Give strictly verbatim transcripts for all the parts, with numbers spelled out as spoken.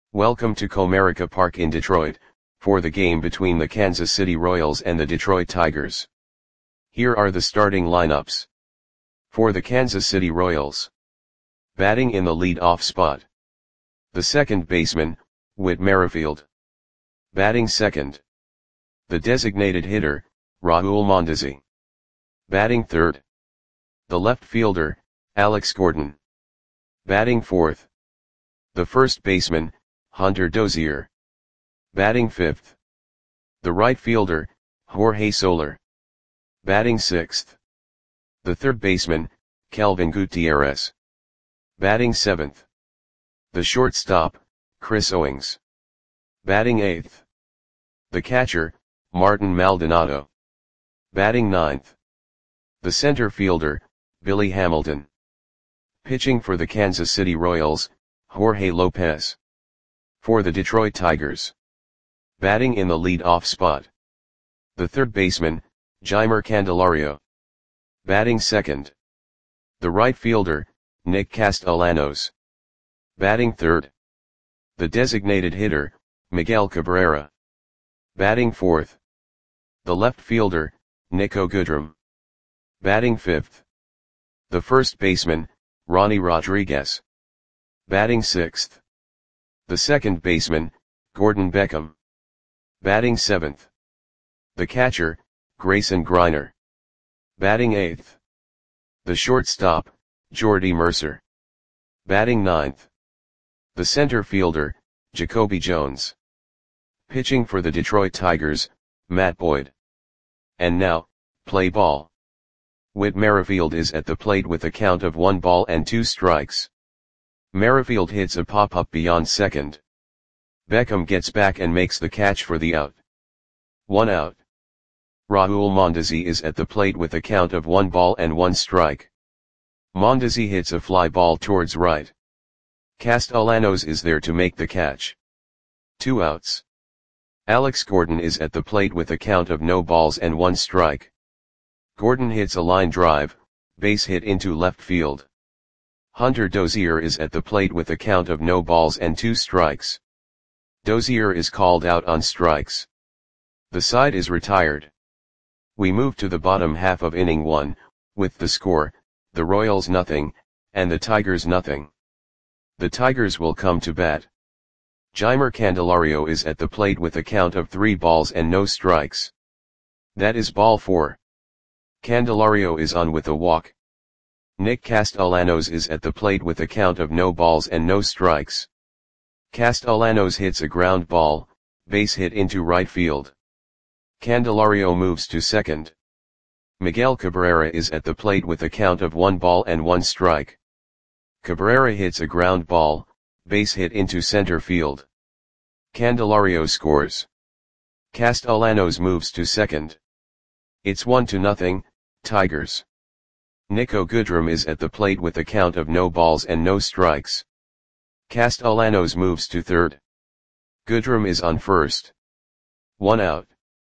Welcome to Comerica Park in Detroit, for the game between the Kansas City Royals and the Detroit Tigers. Here are the starting lineups. For the Kansas City Royals. Batting in the lead-off spot. The second baseman, Whit Merrifield. Batting second. The designated hitter, Raul Mondesi. Batting third. The left fielder, Alex Gordon. Batting fourth. The first baseman, Hunter Dozier. Batting fifth. The right fielder, Jorge Soler. Batting sixth. The third baseman, Kelvin Gutierrez. Batting seventh. The shortstop, Chris Owings. Batting eighth. The catcher, Martin Maldonado. Batting ninth. The center fielder, Billy Hamilton. Pitching for the Kansas City Royals, Jorge Lopez. For the Detroit Tigers. Batting in the lead-off spot. The third baseman, Jeimer Candelario. Batting second. The right fielder, Nick Castellanos. Batting third. The designated hitter, Miguel Cabrera. Batting fourth. The left fielder, Niko Goodrum. Batting fifth. The first baseman, Ronnie Rodriguez. Batting sixth. The second baseman, Gordon Beckham. Batting seventh. The catcher, Grayson Greiner. Batting eighth. The shortstop, Jordy Mercer. Batting ninth. The center fielder, Jacoby Jones. Pitching for the Detroit Tigers, Matt Boyd. And now, play ball. Whit Merrifield is at the plate with a count of one ball and two strikes. Merrifield hits a pop-up beyond second. Beckham gets back and makes the catch for the out. One out. Raul Mondesi is at the plate with a count of one ball and one strike. Mondesi hits a fly ball towards right. Castellanos is there to make the catch. Two outs. Alex Gordon is at the plate with a count of no balls and one strike. Gordon hits a line drive, base hit into left field. Hunter Dozier is at the plate with a count of no balls and two strikes. Dozier is called out on strikes. The side is retired. We move to the bottom half of inning one, with the score, the Royals nothing, and the Tigers nothing. The Tigers will come to bat. Jeimer Candelario is at the plate with a count of three balls and no strikes. That is ball four. Candelario is on with a walk. Nick Castellanos is at the plate with a count of no balls and no strikes. Castellanos hits a ground ball, base hit into right field. Candelario moves to second. Miguel Cabrera is at the plate with a count of one ball and one strike. Cabrera hits a ground ball, base hit into center field. Candelario scores. Castellanos moves to second. It's one to nothing, Tigers. Niko Goodrum is at the plate with a count of no balls and no strikes. Castellanos moves to third. Goodrum is on first. One out.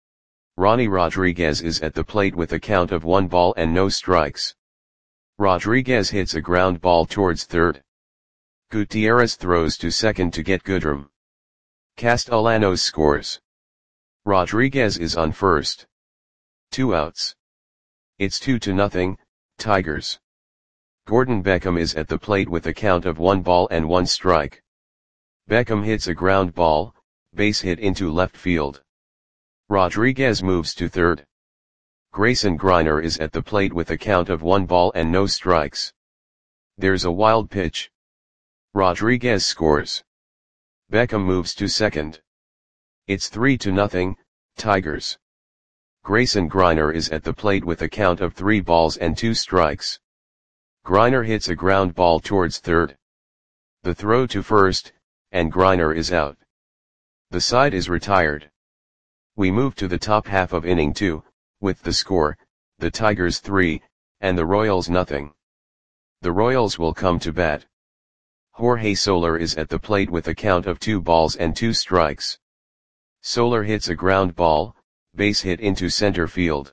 Ronnie Rodriguez is at the plate with a count of one ball and no strikes. Rodriguez hits a ground ball towards third. Gutierrez throws to second to get Goodrum. Castellanos scores. Rodriguez is on first. Two outs. It's two to nothing, Tigers. Gordon Beckham is at the plate with a count of one ball and one strike. Beckham hits a ground ball, base hit into left field. Rodriguez moves to third. Grayson Greiner is at the plate with a count of one ball and no strikes. There's a wild pitch. Rodriguez scores. Beckham moves to second. It's three to nothing, Tigers. Grayson Greiner is at the plate with a count of three balls and two strikes. Greiner hits a ground ball towards third. The throw to first, and Greiner is out. The side is retired. We move to the top half of inning two, with the score, the Tigers three, and the Royals nothing. The Royals will come to bat. Jorge Soler is at the plate with a count of two balls and two strikes. Soler hits a ground ball, base hit into center field.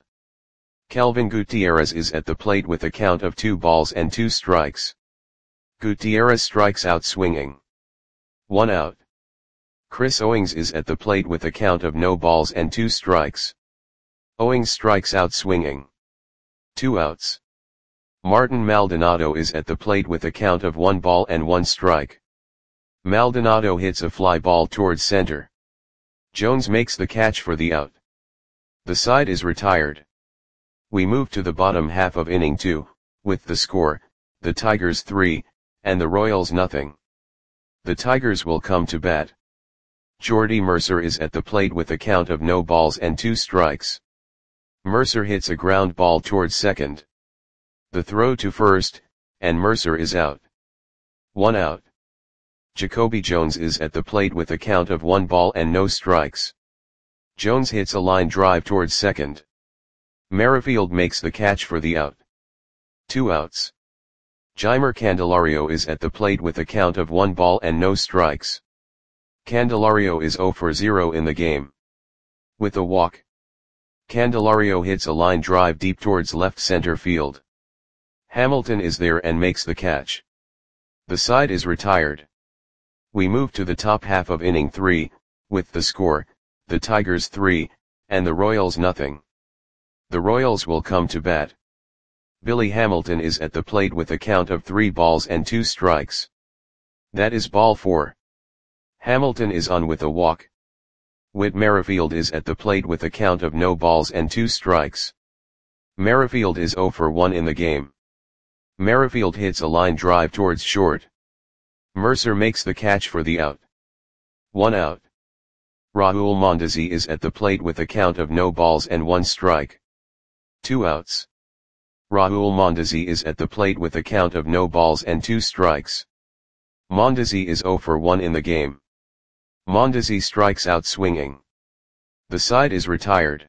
Kelvin Gutierrez is at the plate with a count of two balls and two strikes. Gutierrez strikes out swinging. One out. Chris Owings is at the plate with a count of no balls and two strikes. Owings strikes out swinging. Two outs. Martin Maldonado is at the plate with a count of one ball and one strike. Maldonado hits a fly ball towards center. Jones makes the catch for the out. The side is retired. We move to the bottom half of inning two, with the score, the Tigers three, and the Royals nothing. The Tigers will come to bat. Jordy Mercer is at the plate with a count of no balls and two strikes. Mercer hits a ground ball towards second. The throw to first, and Mercer is out. One out. Jacoby Jones is at the plate with a count of one ball and no strikes. Jones hits a line drive towards second. Merrifield makes the catch for the out. Two outs. Jeimer Candelario is at the plate with a count of one ball and no strikes. Candelario is zero for zero in the game. With a walk, Candelario hits a line drive deep towards left center field. Hamilton is there and makes the catch. The side is retired. We move to the top half of inning three, with the score, the Tigers three, and the Royals nothing. The Royals will come to bat. Billy Hamilton is at the plate with a count of three balls and two strikes. That is ball four. Hamilton is on with a walk. Whit Merrifield is at the plate with a count of no balls and two strikes. Merrifield is zero for one in the game. Merrifield hits a line drive towards short. Mercer makes the catch for the out. One out. Raul Mondesi is at the plate with a count of no balls and one strike. Two outs. Raul Mondesi is at the plate with a count of no balls and two strikes. Mondesi is zero for one in the game. Mondesi strikes out swinging. The side is retired.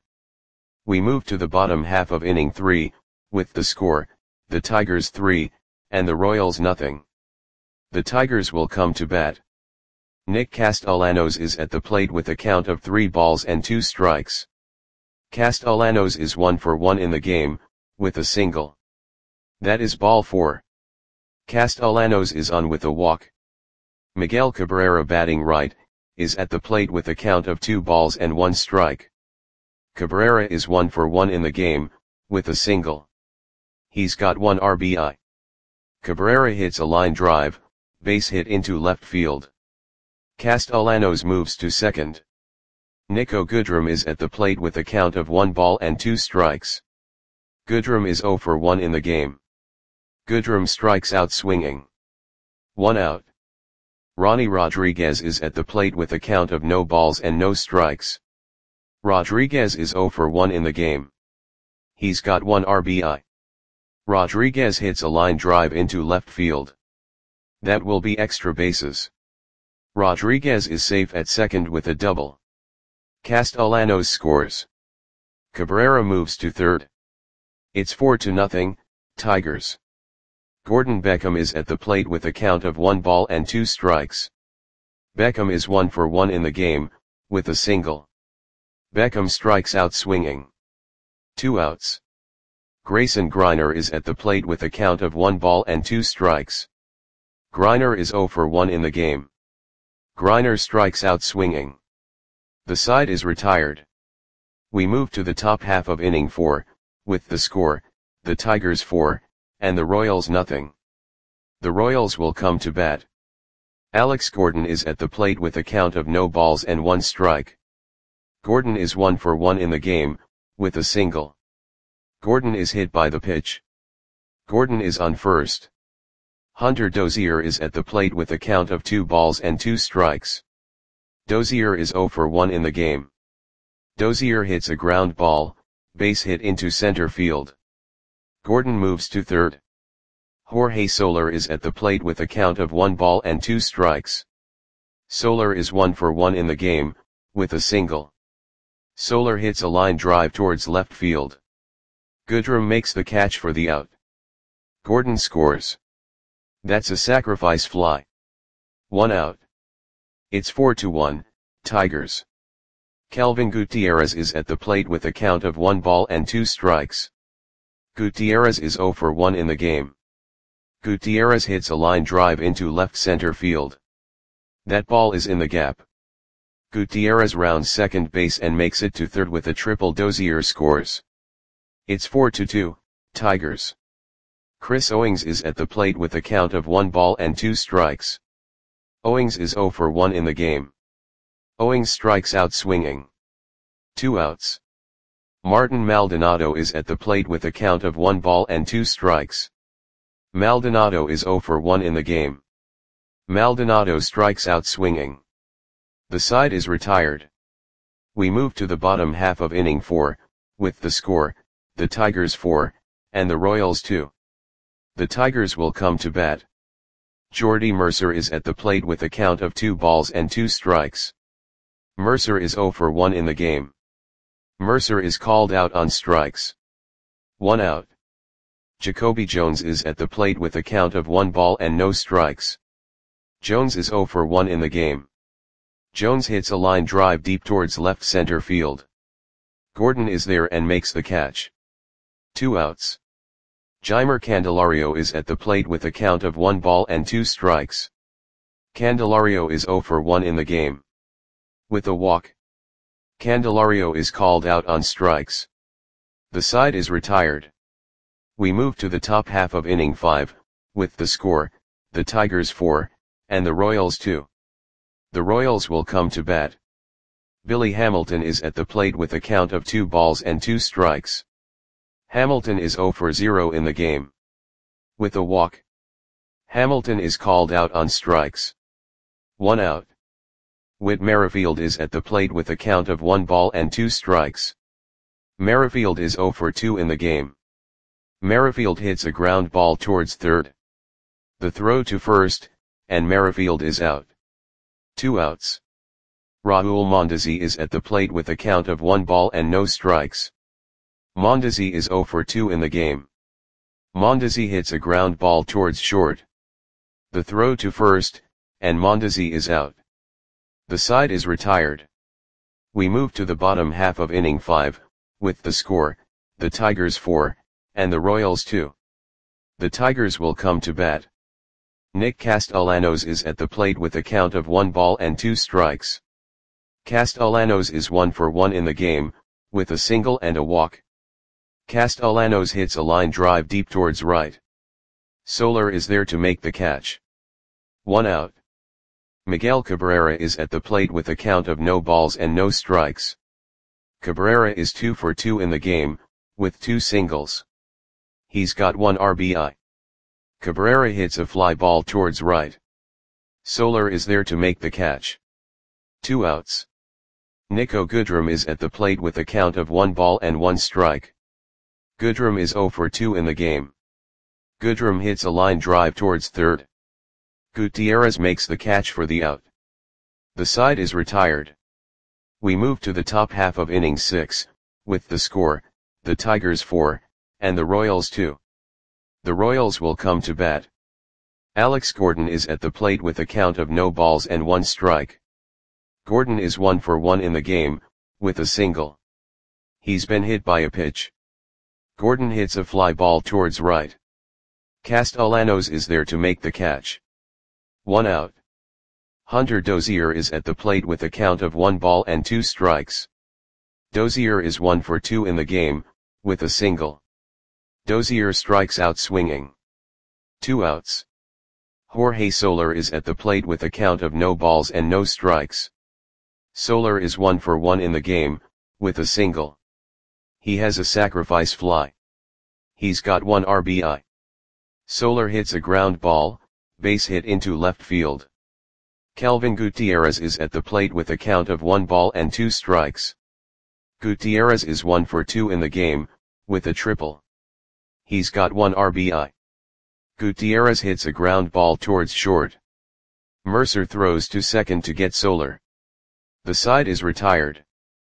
We move to the bottom half of inning three, with the score, the Tigers three, and the Royals nothing. The Tigers will come to bat. Nick Castellanos is at the plate with a count of three balls and two strikes. Castellanos is one for one in the game, with a single. That is ball four. Castellanos is on with a walk. Miguel Cabrera, batting right, is at the plate with a count of two balls and one strike. Cabrera is one for one in the game, with a single. He's got one R B I. Cabrera hits a line drive, base hit into left field. Castellanos moves to second. Nico Goodrum is at the plate with a count of one ball and two strikes. Goodrum is zero for one in the game. Goodrum strikes out swinging. One out. Ronnie Rodriguez is at the plate with a count of no balls and no strikes. Rodriguez is zero for one in the game. He's got one R B I. Rodriguez hits a line drive into left field. That will be extra bases. Rodriguez is safe at second with a double. Castellanos scores. Cabrera moves to third. It's four to nothing, Tigers. Gordon Beckham is at the plate with a count of one ball and two strikes. Beckham is one for one in the game, with a single. Beckham strikes out swinging. Two outs. Grayson Greiner is at the plate with a count of one ball and two strikes. Greiner is zero for one in the game. Greiner strikes out swinging. The side is retired. We move to the top half of inning four, with the score, the Tigers four, and the Royals nothing. The Royals will come to bat. Alex Gordon is at the plate with a count of no balls and one strike. Gordon is one for one in the game, with a single. Gordon is hit by the pitch. Gordon is on first. Hunter Dozier is at the plate with a count of two balls and two strikes. Dozier is zero for one in the game. Dozier hits a ground ball, base hit into center field. Gordon moves to third. Jorge Soler is at the plate with a count of one ball and two strikes. Soler is one for one in the game, with a single. Soler hits a line drive towards left field. Goodrum makes the catch for the out. Gordon scores. That's a sacrifice fly. One out. It's four to one, Tigers. Kelvin Gutierrez is at the plate with a count of one ball and two strikes. Gutierrez is zero for one in the game. Gutierrez hits a line drive into left center field. That ball is in the gap. Gutierrez rounds second base and makes it to third with a triple. Dozier scores. It's four to two, Tigers. Chris Owings is at the plate with a count of one ball and two strikes. Owings is zero for one in the game. Owings strikes out swinging. Two outs. Martin Maldonado is at the plate with a count of one ball and two strikes. Maldonado is zero for one in the game. Maldonado strikes out swinging. The side is retired. We move to the bottom half of inning four, with the score, the Tigers four, and the Royals two. The Tigers will come to bat. Jordy Mercer is at the plate with a count of two balls and two strikes. Mercer is zero for one in the game. Mercer is called out on strikes. One out. Jacoby Jones is at the plate with a count of one ball and no strikes. Jones is zero for one in the game. Jones hits a line drive deep towards left center field. Gordon is there and makes the catch. Two outs. Jeimer Candelario is at the plate with a count of one ball and two strikes. Candelario is zero for one in the game. With a walk. Candelario is called out on strikes. The side is retired. We move to the top half of inning five, with the score, the Tigers four, and the Royals two. The Royals will come to bat. Billy Hamilton is at the plate with a count of two balls and two strikes. Hamilton is zero for zero in the game. With a walk. Hamilton is called out on strikes. One out. Whit Merrifield is at the plate with a count of one ball and two strikes. Merrifield is zero for two in the game. Merrifield hits a ground ball towards third. The throw to first, and Merrifield is out. Two outs. Raul Mondesi is at the plate with a count of one ball and no strikes. Mondesi is zero for two in the game. Mondesi hits a ground ball towards short. The throw to first, and Mondesi is out. The side is retired. We move to the bottom half of inning five, with the score, the Tigers four, and the Royals two. The Tigers will come to bat. Nick Castellanos is at the plate with a count of one ball and two strikes. Castellanos is one for one in the game, with a single and a walk. Castellanos hits a line drive deep towards right. Soler is there to make the catch. One out. Miguel Cabrera is at the plate with a count of no balls and no strikes. Cabrera is two for two in the game, with two singles. He's got one R B I. Cabrera hits a fly ball towards right. Soler is there to make the catch. Two outs. Nico Goodrum is at the plate with a count of one ball and one strike. Goodrum is zero for two in the game. Goodrum hits a line drive towards third. Gutierrez makes the catch for the out. The side is retired. We move to the top half of inning six, with the score, the Tigers four, and the Royals two. The Royals will come to bat. Alex Gordon is at the plate with a count of no balls and one strike. Gordon is one for one in the game, with a single. He's been hit by a pitch. Gordon hits a fly ball towards right. Castellanos is there to make the catch. One out. Hunter Dozier is at the plate with a count of one ball and two strikes. Dozier is one for two in the game, with a single. Dozier strikes out swinging. Two outs. Jorge Soler is at the plate with a count of no balls and no strikes. Soler is one for one in the game, with a single. He has a sacrifice fly. He's got one R B I. Soler hits a ground ball, base hit into left field. Kelvin Gutierrez is at the plate with a count of one ball and two strikes. Gutierrez is one for two in the game, with a triple. He's got one R B I. Gutierrez hits a ground ball towards short. Mercer throws to second to get Soler. The side is retired.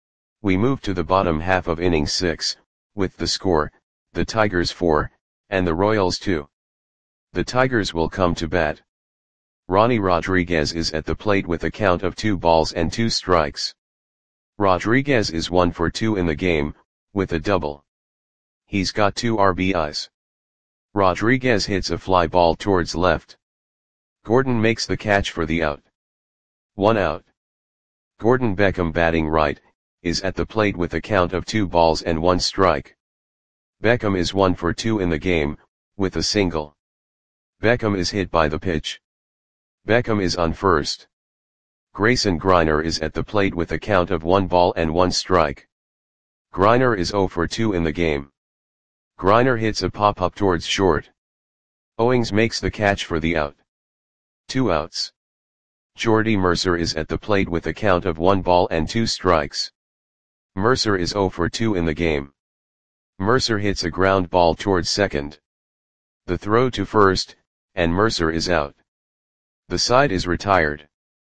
We move to the bottom half of inning six, with the score, the Tigers four, and the Royals two. The Tigers will come to bat. Ronnie Rodriguez is at the plate with a count of two balls and two strikes. Rodriguez is one for two in the game, with a double. He's got two R B Is. Rodriguez hits a fly ball towards left. Gordon makes the catch for the out. One out. Gordon Beckham, batting right, is at the plate with a count of two balls and one strike. Beckham is one for two in the game, with a single. Beckham is hit by the pitch. Beckham is on first. Grayson Greiner is at the plate with a count of one ball and one strike. Greiner is zero for two in the game. Greiner hits a pop-up towards short. Owings makes the catch for the out. Two outs. Jordy Mercer is at the plate with a count of one ball and two strikes. Mercer is zero for two in the game. Mercer hits a ground ball towards second. The throw to first, and Mercer is out. The side is retired.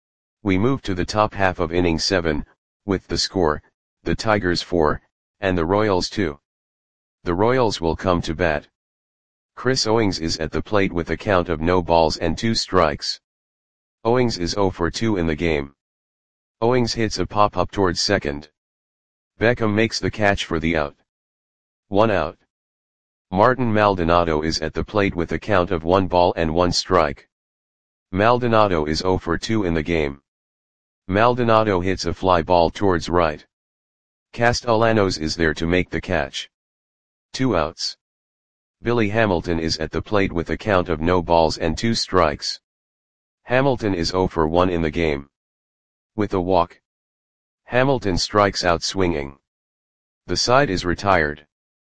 We move to the top half of inning seven, with the score, the Tigers four, and the Royals two. The Royals will come to bat. Chris Owings is at the plate with a count of no balls and two strikes. Owings is zero for two in the game. Owings hits a pop-up towards second. Beckham makes the catch for the out. One out. Martin Maldonado is at the plate with a count of one ball and one strike. Maldonado is zero for two in the game. Maldonado hits a fly ball towards right. Castellanos is there to make the catch. Two outs. Billy Hamilton is at the plate with a count of no balls and two strikes. Hamilton is zero for one in the game. With a walk. Hamilton strikes out swinging. The side is retired.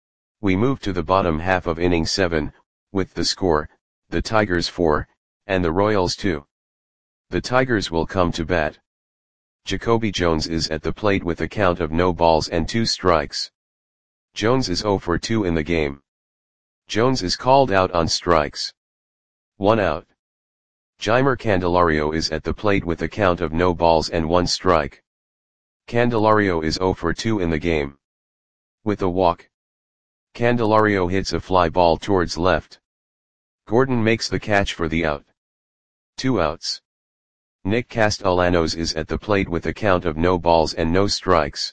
We move to the bottom half of inning seven, with the score, the Tigers four, and the Royals two. The Tigers will come to bat. Jacoby Jones is at the plate with a count of no balls and two strikes. Jones is zero for two in the game. Jones is called out on strikes. One out. Jeimer Candelario is at the plate with a count of no balls and one strike. Candelario is zero for two in the game. With a walk. Candelario hits a fly ball towards left. Gordon makes the catch for the out. Two outs. Nick Castellanos is at the plate with a count of no balls and no strikes.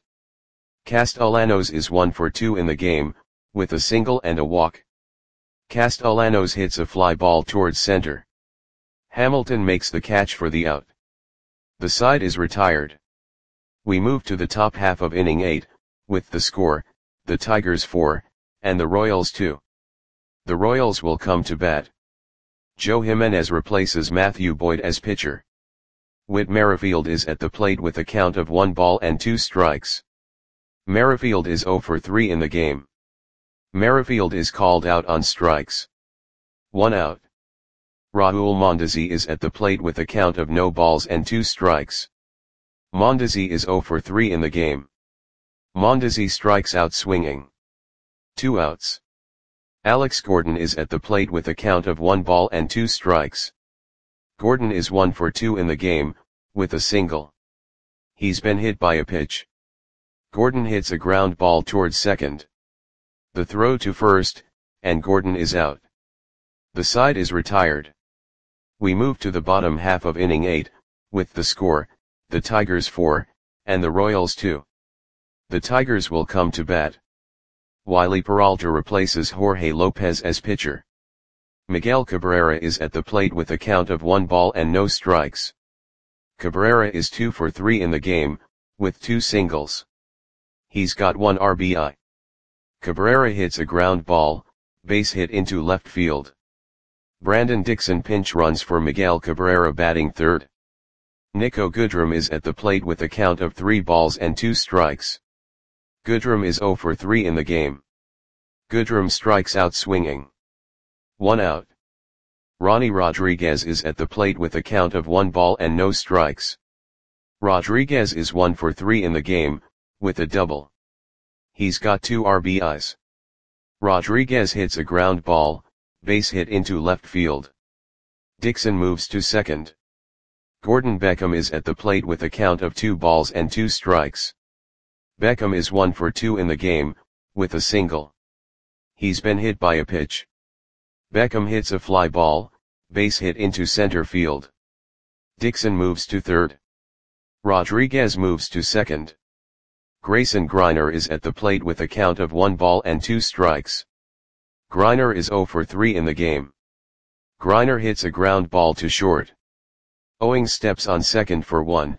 Castellanos is one for two in the game, with a single and a walk. Castellanos hits a fly ball towards center. Hamilton makes the catch for the out. The side is retired. We move to the top half of inning eight, with the score, the Tigers four, and the Royals two. The Royals will come to bat. Joe Jimenez replaces Matthew Boyd as pitcher. Whit Merrifield is at the plate with a count of one ball and two strikes. Merrifield is zero for three in the game. Merrifield is called out on strikes. One out. Raul Mondesi is at the plate with a count of no balls and two strikes. Mondesi is zero for three in the game. Mondesi strikes out swinging. Two outs. Alex Gordon is at the plate with a count of one ball and two strikes. Gordon is one for two in the game, with a single. He's been hit by a pitch. Gordon hits a ground ball towards second. The throw to first, and Gordon is out. The side is retired. We move to the bottom half of inning eight, with the score, the Tigers four, and the Royals two. The Tigers will come to bat. Wiley Peralta replaces Jorge Lopez as pitcher. Miguel Cabrera is at the plate with a count of one ball and no strikes. Cabrera is two for three in the game, with two singles. He's got one R B I. Cabrera hits a ground ball, base hit into left field. Brandon Dixon pinch runs for Miguel Cabrera batting third. Nico Goodrum is at the plate with a count of three balls and two strikes. Goodrum is zero for three in the game. Goodrum strikes out swinging. One out. Ronnie Rodriguez is at the plate with a count of one ball and no strikes. Rodriguez is one for three in the game, with a double. He's got two R B Is. Rodriguez hits a ground ball, base hit into left field. Dixon moves to second. Gordon Beckham is at the plate with a count of two balls and two strikes. Beckham is one for two in the game, with a single. He's been hit by a pitch. Beckham hits a fly ball, base hit into center field. Dixon moves to third. Rodriguez moves to second. Grayson Greiner is at the plate with a count of one ball and two strikes. Greiner is zero for three in the game. Greiner hits a ground ball to short. Owings steps on second for one,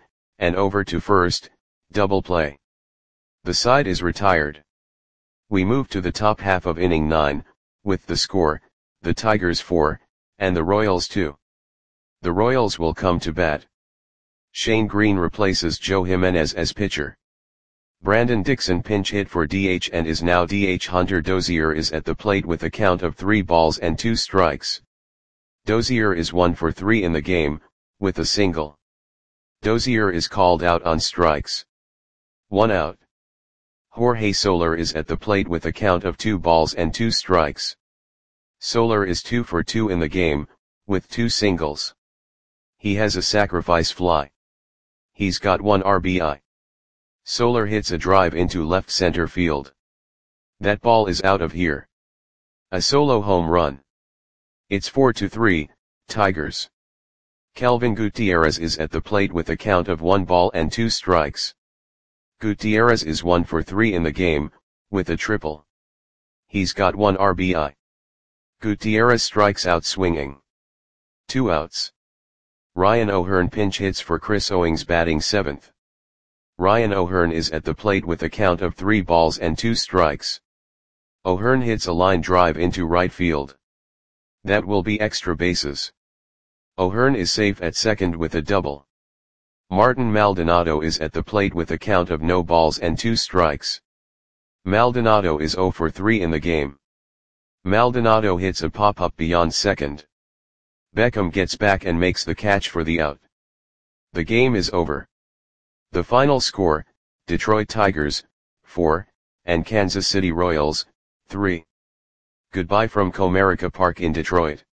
and over to first, double play. The side is retired. We move to the top half of inning nine, with the score, the Tigers four, and the Royals two. The Royals will come to bat. Shane Green replaces Joe Jimenez as pitcher. Brandon Dixon pinch hit for D H and is now D H. Hunter Dozier is at the plate with a count of three balls and two strikes. Dozier is one for three in the game, with a single. Dozier is called out on strikes. One out. Jorge Soler is at the plate with a count of two balls and two strikes. Soler is two for two in the game, with two singles. He has a sacrifice fly. He's got one R B I. Soler hits a drive into left center field. That ball is out of here. A solo home run. It's four to three, Tigers. Kelvin Gutierrez is at the plate with a count of one ball and two strikes. Gutierrez is one for three in the game, with a triple. He's got one R B I. Gutierrez strikes out swinging. Two outs. Ryan O'Hearn pinch hits for Chris Owings batting seventh. Ryan O'Hearn is at the plate with a count of three balls and two strikes. O'Hearn hits a line drive into right field. That will be extra bases. O'Hearn is safe at second with a double. Martin Maldonado is at the plate with a count of no balls and two strikes. Maldonado is zero for three in the game. Maldonado hits a pop-up beyond second. Beckham gets back and makes the catch for the out. The game is over. The final score, Detroit Tigers, four, and Kansas City Royals, three. Goodbye from Comerica Park in Detroit.